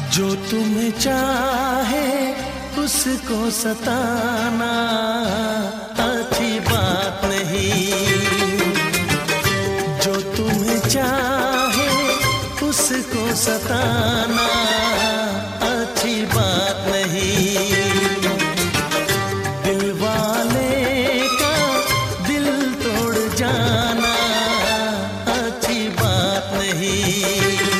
जो तुम्हें चाहे उसको सताना अच्छी बात नहीं। जो तुम्हें चाहे उसको सताना अच्छी बात नहीं। दिल वाले का दिल तोड़ जाना अच्छी बात नहीं।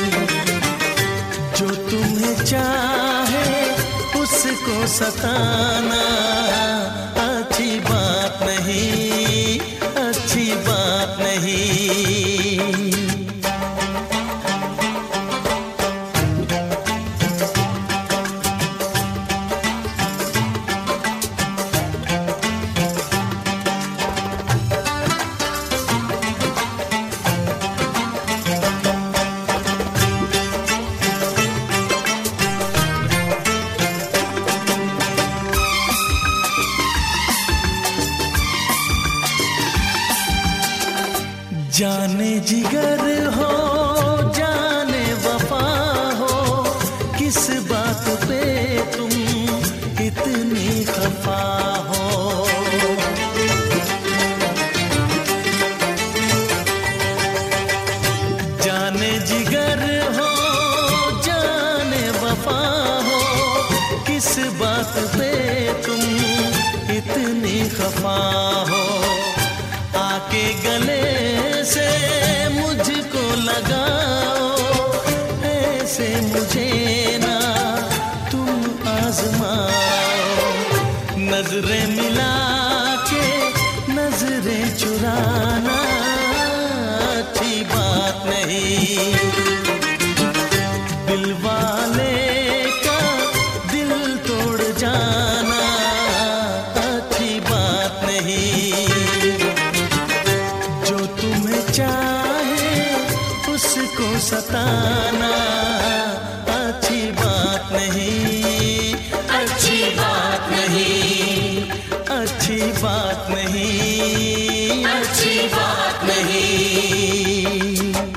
जो तुम्हें चाहे उसको सताना अच्छी बात नहीं, अच्छी बात नहीं। जाने जिगर हो जाने वफा हो, किस बात पे तुम इतनी खफा हो। जाने जिगर हो जाने वफा हो, किस बात पे तुम इतनी खफा हो। आके गले से मुझको लगाओ, ऐसे मुझे ना तुम आजमाओ। नजरें मिला के नजरें चुराना अच्छी बात नहीं। दिल वाले का दिल तोड़ जाना अच्छी बात नहीं। जो तुम्हें चाहे उसको सताना अच्छी बात नहीं, अच्छी बात नहीं, अच्छी बात नहीं, अच्छी बात नहीं।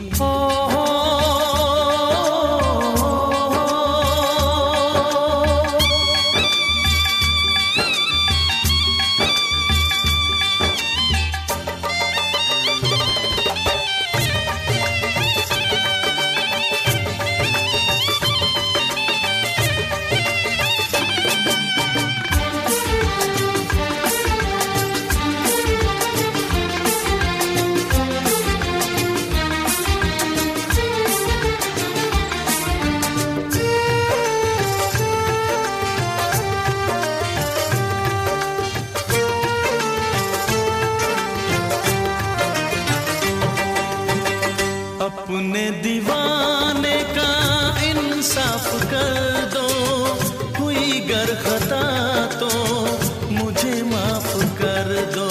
अपने दीवाने का इंसाफ कर दो, हुई गर खता तो मुझे माफ कर दो।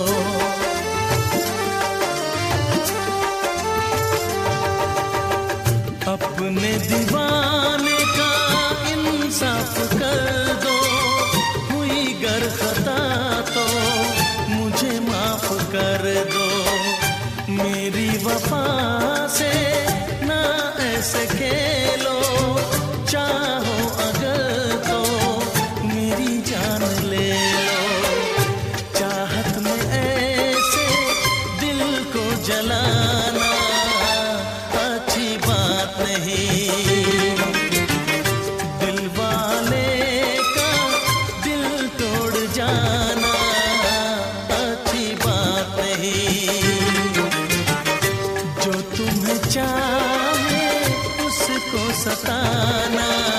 अपने दीवाने का इंसाफ कर दो, हुई गर खता तो मुझे माफ कर दो। मेरी वफा से ना ऐसे खेलो, चाहो अगर तो मेरी जान ले लो। चाहत में ऐसे दिल को जलाना अच्छी बात नहीं। दिल वाले का दिल तोड़ जाना अच्छी बात नहीं। जो तुम्हें चाहे उसको सताना